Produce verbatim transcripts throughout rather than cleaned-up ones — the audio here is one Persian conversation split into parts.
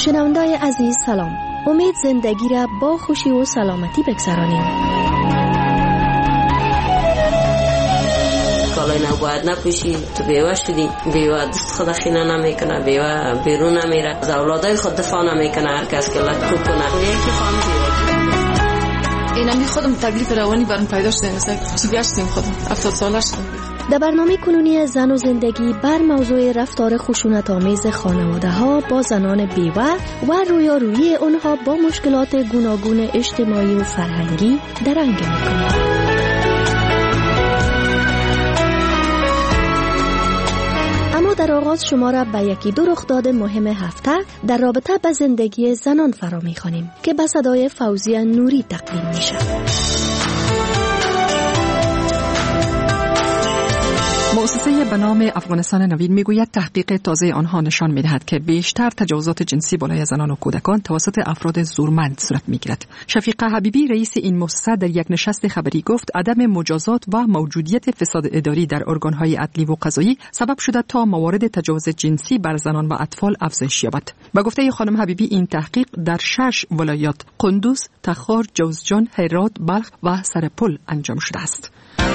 شنوندای عزیز سلام. امید زندگی را با خوشی و سلامتی بگذرانیم. کالای نباید نپوشی، تو بیوه شدی، بیوه دست خود خینه نمیکنه، بیوه بیرون نمیره، از اولادای خود دفاع نمیکنه، هر کس که لطکو کنه یکی خواهم بیوه. این همی خودم تکلیف روانی برم پیدا شده نسه خصوصی هستیم خودم هفتاد ساله شدم. در برنامه کنونی زن و زندگی بر موضوع رفتار خشونت آمیز خانواده ها با زنان بیوه و رویارویی آنها با مشکلات گوناگون اجتماعی و فرهنگی درنگ می‌کنیم. اما در آغاز شما را به یکی دو رخداد مهم هفته در رابطه با زندگی زنان فرا می‌خوانیم که به صدای فوزیه نوری تقدیم میشه. مؤسسه به نام افغانستان نوین میگوید تحقیق تازه آنها نشان میدهد که بیشتر تجاوزات جنسی بالای زنان و کودکان توسط افراد زورمند صورت میگیرد. شفیقه حبیبی رئیس این مؤسسه در یک نشست خبری گفت عدم مجازات و موجودیت فساد اداری در ارگانهای عدلی و قضایی سبب شده تا موارد تجاوز جنسی بر زنان و اطفال افزایش یابد. به گفته خانم حبیبی این تحقیق در شش ولایات قندوز، تخار، جوزجان، هرات، بلخ و سرپل انجام شده است.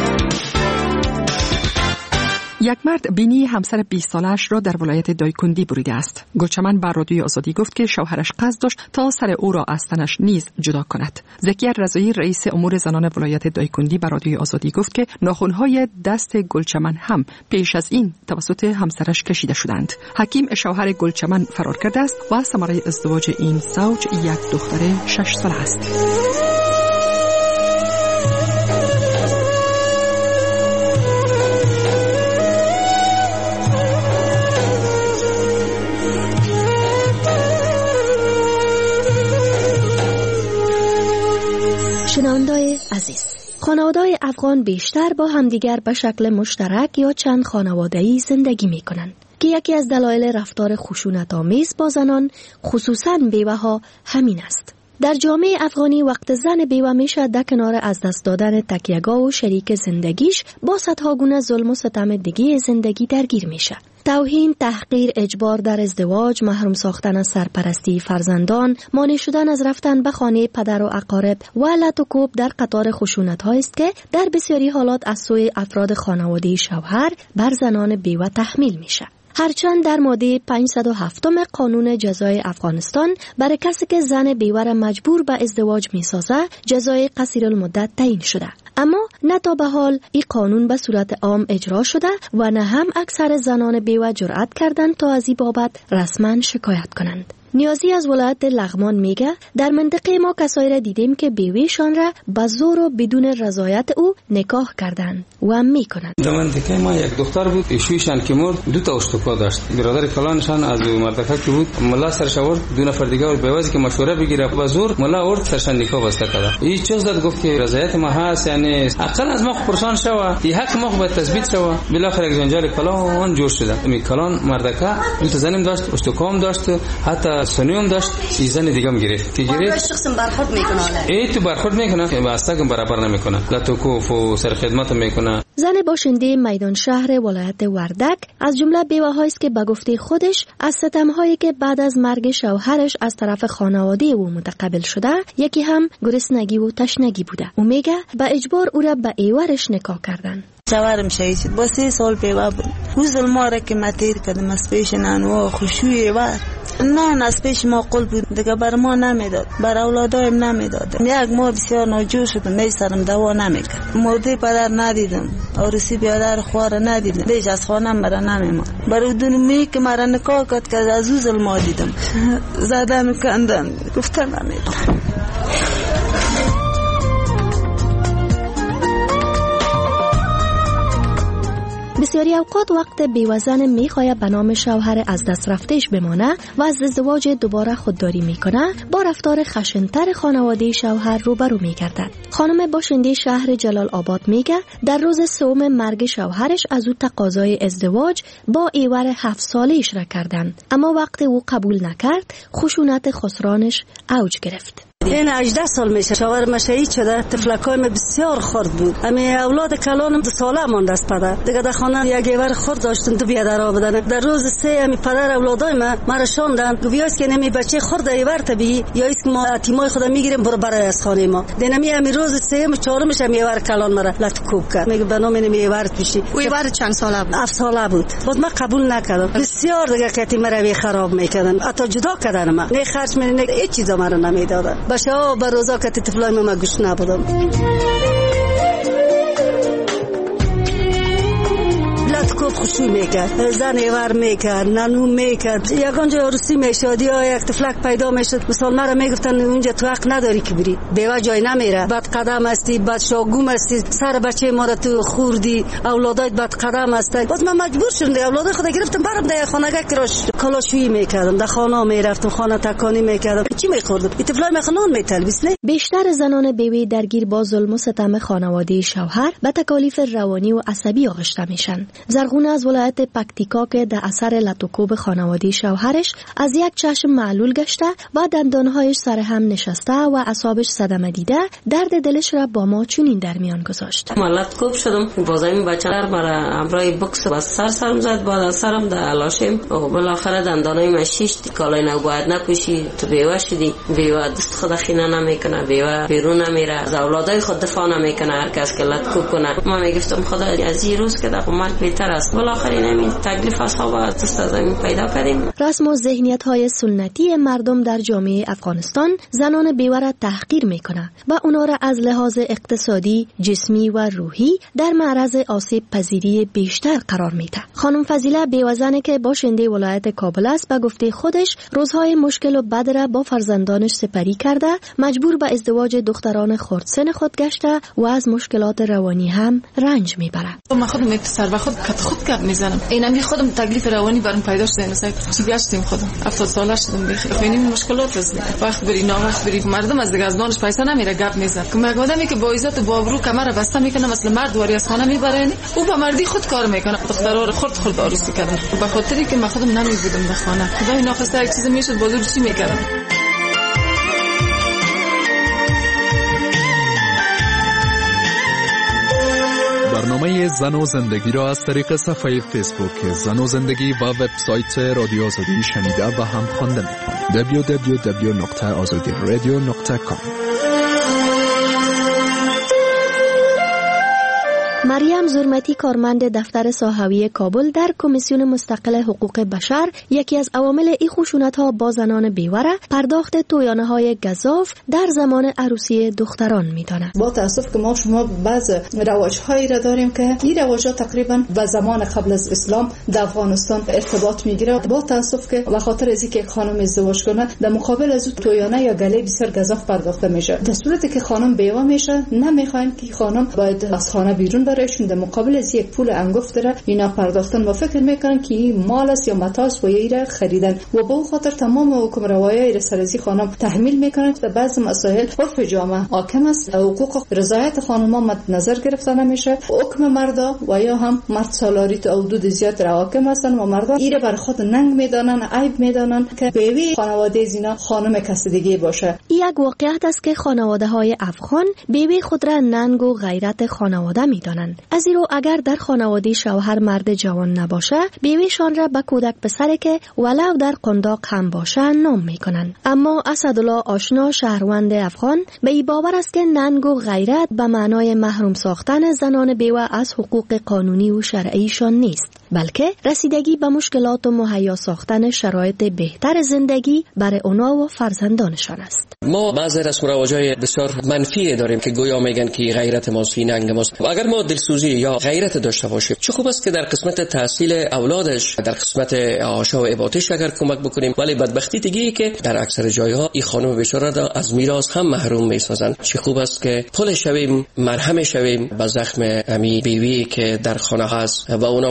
یک مرد بینی همسر بیست سالش را در ولایت دایکندی بریده است. گلچمن بر رادیوی آزادی گفت که شوهرش قصد داشت تا سر او را از تنش نیز جدا کند. زکیه رضایی رئیس امور زنان ولایت دایکندی بر رادیوی آزادی گفت که ناخن‌های دست گلچمن هم پیش از این توسط همسرش کشیده شدند. حکیم شوهر گلچمن فرار کرده است و ثمره ازدواج این زوج یک دختر شش ساله است. شنوندای عزیز، خانواده‌های افغان بیشتر با همدیگر به شکل مشترک یا چند خانواده‌ای زندگی می‌کنند که یکی از دلایل رفتار خشونت‌آمیز با زنان خصوصاً بیوه‌ها همین است. در جامعه افغانی وقت زن بیوه میشه در کنار از دست دادن تکیه‌گاه و شریک زندگیش با صدها گونه ظلم و ستم دیگه زندگی درگیر میشه. توهین، تحقیر، اجبار در ازدواج، محروم ساختن از سرپرستی فرزندان، مانع شدن از رفتن به خانه پدر و اقارب و لط و کوب در قطار خشونت‌هایی است که در بسیاری حالات از سوی افراد خانواده شوهر بر زنان بیوه تحمیل میشه. هرچند در ماده پانصد و هفت قانون جزای افغانستان برای کسی که زن بیوه را مجبور به ازدواج می‌سازه جزای قصیر المدت تعیین شده، اما نه تا به حال این قانون به صورت عام اجرا شده و نه هم اکثر زنان بیوه جرأت کردند تا از این بابت رسما شکایت کنند. نیازی از ولایت لغمان میگه در منطقه ما کسایی را دیدیم که بیویشان را به زور و بدون رضایت او نکاح کردند و میکنند. در منطقه ما یک دختر بود، ایشویشان که مرد دو تا اشتباه داشت. برادر کلانشان از مردکه که بود ملا سرش آورد، دو نفر دیگه ور بیوازی که مشوره بگیره به زور ملا آورد سرشان نکاح بسته کرد. این چیز داد گفت که رضایت ما هست، یعنی اقل از ما پرسان شوه، این حق ما به تثبیت شوه. بالاخره یک جنجال کلان جور شده. می کلان مردکه دو تا زنم داشت، اشتکام داشت، حتی سنیوم داشت، این زن دیگه هم گرفت که گرفت شخص برخورد میکنه. ای تو برخورد میکنه که واسطه که برابر نمیکنه، لطوکوف و سر خدمت میکنه. زن باشنده میدان شهر ولایت وردک از جمله بیوه‌هایی است که به گفته خودش از ستم‌هایی که بعد از مرگ شوهرش از طرف خانواده او متقبل شده یکی هم گرسنگی و تشنگی بوده. او میگه به اجبار او را به ایوارش نکاح کردن. شوهرم شهید شد با سه سال بیوه بود. روز ما را که متیر کردم از پیش نانوا خوشوی و نه از پیش ما قل بود دیگه بر ما نمیداد، بر اولادایم نمیداد. یک ماه بسیار ناجور شدم، می سرم دوا نمیکرد. مرده پدر ندیدم، عروسی بیادر خوار ندیدم، دیش از خانم مرا نمیماند. برای دونمی که مرا نکاح کرد که از او ظلم دیدم، زدم کندم، گفتم نمیدم. بسیاری اوقات وقت بیوزن میخواهد به نام شوهر از دست رفتهش بمانه و از ازدواج دوباره خودداری میکنه با رفتار خشنتر خانواده شوهر روبرو میگردد. خانم باشنده شهر جلال آباد میگه در روز سوم مرگ شوهرش از او تقاضای ازدواج با ایور هفت سالهش را کردند، اما وقت او قبول نکرد خشونت خسرانش اوج گرفت. این هجده سال میشه شوهرم شهید شده. تفلکای من بسیار خرد بود. امی اولاد کلانم دو ساله مانده است پدر. دیگه در خانه یک ایور خرد داشتن تو بیا در آب بدن. در روز سه امی پدر اولادای ما مرا شوندن. گویاست که نمی بچه خرد ایور تبی یا است که ما اتیمای خود میگیریم برو برای از خانه ما. دنمی امی روز سه ام چهارمش امی ایور کلان مرا لطکوب کرد. میگه به نام نمی ایور بشی. او ایور چند ساله بود؟ هفت ساله بود. باز ما قبول نکردم. بسیار دیگه کتی مرا خراب میکردن. حتی جدا کردن ما. نه خرج من نه هیچ چیزا مرا نمیدادن. باشه به روزا کتی طفلای ما گوش نبودم. خوب خوشی میکرد، زن ایور میکرد، نانو میکرد. یکان جا عروسی میشد یا یک تفلک پیدا میشد مثلا مرا میگفتن اونجا تو حق نداری که بری، بیوه جای نمیره، بد قدم هستی، بد شاگوم هستی، سر بچه ما را تو خوردی، اولادایت بد قدم هستی. باز من مجبور شدم اولادای خود گرفتم برام در خانگاه کراش کلاشویی میکردم، در خانه میرفتم، خانه تکانی میکردم. چی میخوردم؟ این طفلای مخنون میتلبیس نه. بیشتر زنان بیوه درگیر با ظلم و ستم خانواده شوهر به تکالیف روانی و عصبی آغشته میشن. زرغونه از ولایت پکتیکا که در اثر لطوکوب خانواده شوهرش از یک چشم معلول گشته و دندانهایش سر هم نشسته و اعصابش صدمه دیده، درد دلش را با ما چنین در میان گذاشت. من لطوکوب شدم، بازم بچه را برای امرای بکس و سر سرم زد، بعد از سرم در علاشم و بالاخره دندانای من شیشت. کالای نو باید نپوشی، تو بیوه شدی، بیوه دست خود خینه نمیکنه، بیوه بیرون نمیره، از اولادای خود دفاع نمیکنه، هر کس که لطوکوب کنه. من میگفتم خدا از این روز که در مرگ بهتر است. بالاخره نمی تکلیف اصحاب از دست از این پیدا کردیم. رسم و ذهنیت های سنتی مردم در جامعه افغانستان زنان بیوه را تحقیر میکنه و اونا را از لحاظ اقتصادی، جسمی و روحی در معرض آسیب پذیری بیشتر قرار میده. خانم فضیله بیوه زنی که باشنده ولایت کابل است به گفته خودش روزهای مشکل و بد را با فرزندانش سپری کرده، مجبور به ازدواج دختران خردسن خود گشته و از مشکلات روانی هم رنج میبره. من خودم یک سر و خود کت خود کپ میزنم. اینم می خودم تکلیف روانی برام پیدا شده. مثلا چی گشتیم خودم هفتاد ساله شدم بخیر. ببینیم مشکلات است. وقت بری ناوقت بری مردم از دیگه از دانش پیسه نمیره گپ میزنه. که مگه آدمی که با عزت و با ابرو کمر بسته میکنه مثلا مرد واری از خانه میبرن، او با مردی خود کار میکنه. دخترها رو خرد خرد عروسی کردن. به خاطری که من خودم نمیبودم به خانه. خدای ناخواسته یک چیزی میشد بازور چی میکردم. برنامه زن و زندگی را از طریق صفحه فیسبوک زن و زندگی و وبسایت رادیو آزادی شنیده و هم خوانده می‌توانید. دبلیو دبلیو دبلیو دات آزادی رادیو دات کام. مریم زرمتی کارمند دفتر ساحوی کابل در کمیسیون مستقل حقوق بشر یکی از عوامل این خشونت‌ها با زنان بیوه را پرداخت تویانه‌های گزاف در زمان عروسی دختران می‌داند. با تأسف که ما شما بعض رواج‌هایی را داریم که این رواج‌ها تقریباً به زمان قبل از اسلام در افغانستان ارتباط می‌گیره. با تأسف که به خاطر از اینکه خانم ازدواج کنه در مقابل از تویانه یا گله بسیار گزاف پرداخته میشه. در صورتی که خانم بیوه میشه نمی‌خوایم که خانم باید از خانه بیرون برایشون در مقابل از یک پول انگفت داره اینا پرداختن و فکر میکنن که این مال است یا متاع است و ایره خریدن و به خاطر تمام حکم روایی را سر از خانم تحمیل میکنن و بعض مسائل عرف جامعه حاکم است. حقوق رضایت خانم‌ها مد نظر گرفته نمیشه. حکم مردا و یا هم مرد سالاری تو حدود زیاد را حاکم هستن و مردا ایره بر خود ننگ میدانن، عیب میدانن که بیوی خانواده زینا خانم کس دیگه باشه. یک واقعیت است که خانواده‌های افغان بیوی خود را ننگ و غیرت خانواده میدانند. از این رو اگر در خانواده شوهر مرد جوان نباشه، بیویشان را به کودک پسری که ولو در قنداق هم باشه نام میکنن. اما اسدالله آشنا شهروند افغان به این باور است که ننگ و غیرت به معنای محروم ساختن زنان بیوه از حقوق قانونی و شرعیشان نیست، بلکه رسیدگی به مشکلات و مهیا ساختن شرایط بهتر زندگی برای اونا و فرزندانشان است. ما بعضی رسم و رواج‌های بسیار منفی داریم که گویا میگن که غیرت ماست، ننگ ماست. و اگر ما دلسوزی یا غیرت داشته باشیم، چه خوب است که در قسمت تحصیل اولادش، در قسمت آشا و عبادتش اگر کمک بکنیم. ولی بدبختی دیگه که در اکثر جایها این خانم بیچاره را از میراث هم محروم میسازن. چه خوب است که پل شویم، مرهم شویم به زخم امی بیوی که در خانه هست و اونام بتونن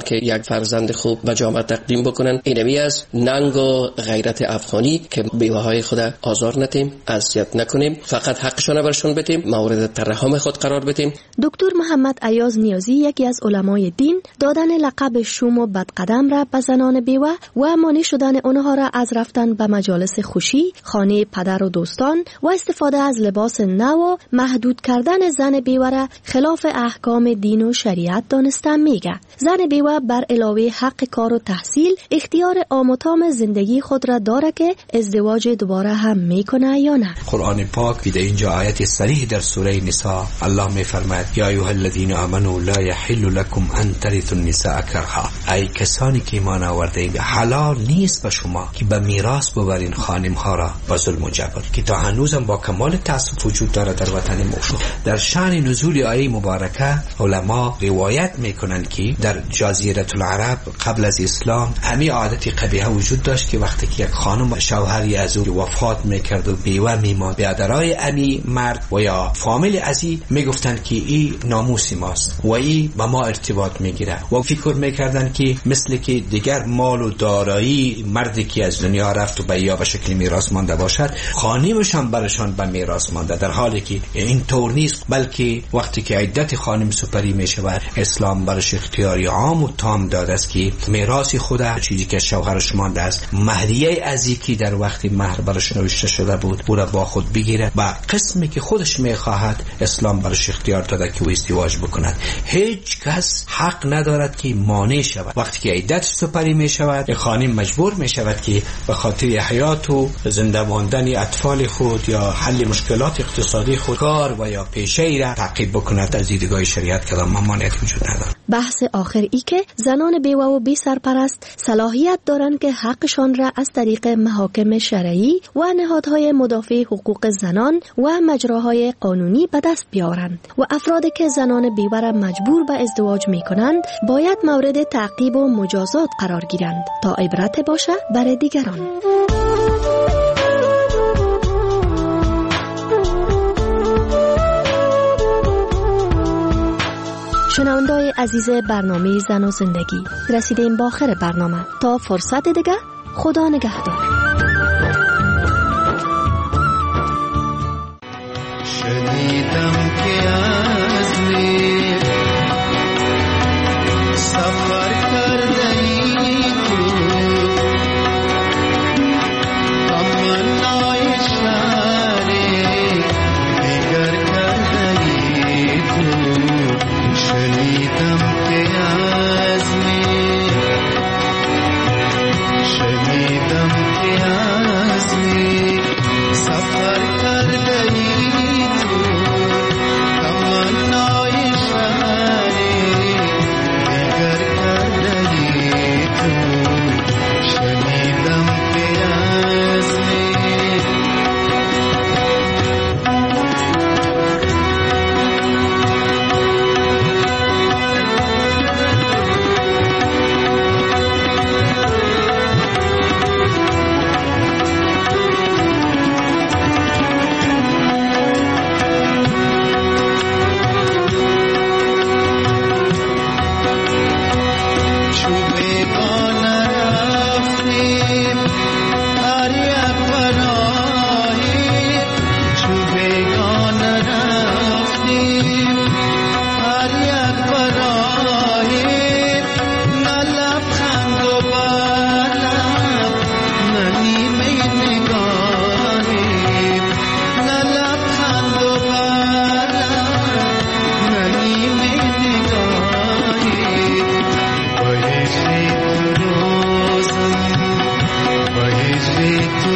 که یک فرزند خوب به جامعه تقدیم بکنن. اینمی از ننگ و غیرت افغانی که بیوه‌های خود آزار ندیم، اذیت نکنیم، فقط حقشون برشون بدیم، مورد ترحم خود قرار بدیم. دکتر محمد ایاز نیازی یکی از علمای دین دادن لقب شوم و بدقدم را به زنان بیوه و مانع شدن آنها را از رفتن به مجالس خوشی، خانه پدر و دوستان و استفاده از لباس نو و محدود کردن زن بیوه را خلاف احکام دین و شریعت دانسته میگه. زن بیوه بر علاوه حق کار و تحصیل اختیار عام و تام زندگی خود را داره که ازدواج دوباره هم میکنه یا نه. قرآن پاک در اینجا آیت صریح در سوره نساء الله میفرماید یا ایها الذین آمنوا لا یحل لكم ان ترثوا النساء کرها. ای کسانی که ایمان آورده اید حلال نیست به شما که به میراث ببرین خانم ها را با ظلم و جبر، که تا هنوزم با کمال تأسف وجود داره در وطن ما. در شأن نزول آیه مبارکه علما روایت میکنند که در جزیره العرب قبل از اسلام همین عادت قبیحه وجود داشت که وقتی که یک خانم شوهری از او وفات میکرد و بیوه میماند، برادرای امی مرد و یا فامیل ازی میگفتند که این ناموس ماست و این با ما ارتباط میگیره و فکر میکردند که مثل که دیگر مال و دارایی مردی که از دنیا رفت و به یا به شکل میراث مانده باشد، خانمش هم برشان به میراث مانده، در حالی که این طور نیست، بلکه وقتی که عدت خانم سپری میشود اسلام برش اختیاری عام و تام داده است که میراث خود چیزی که شوهرش مانده است مهریه ازی که در وقتی مهر برش نوشته شده بود او را با خود بگیره و قسمی که خودش میخواهد اسلام برش اختیار داده که او ازدواج بکند. هیچ کس حق ندارد که مانع شود. وقتی که عدت سپری میشود خانم مجبور میشود که به خاطر حیات و زنده ماندن اطفال خود یا حل مشکلات اقتصادی خود کار و یا پیشه‌ای را تعقیب بکند. از دیدگاه شریعت کدام مانعیت وجود ندارد. بحث آخر ای که زنان بیوه و بی سرپرست صلاحیت دارند که حقشان را از طریق محاکم شرعی و نهادهای مدافع حقوق زنان و مجراهای قانونی به دست بیارند و افرادی که زنان بیوه را مجبور به ازدواج می کنند باید مورد تعقیب و مجازات قرار گیرند تا عبرت باشه برای دیگران. شنوندای عزیز برنامه زن و زندگی، رسیدیم با آخر برنامه. تا فرصت دیگه، خدا نگهدار. شنیدم که از میر سفر کرده ای تو تمنای شهری دیگر کرده ای تو. شنیدم که از میر شنیدم که از میر سفر کرده ای تو تمنای شهری دیگر کرده ای تو. شنیدم که از میر Sweet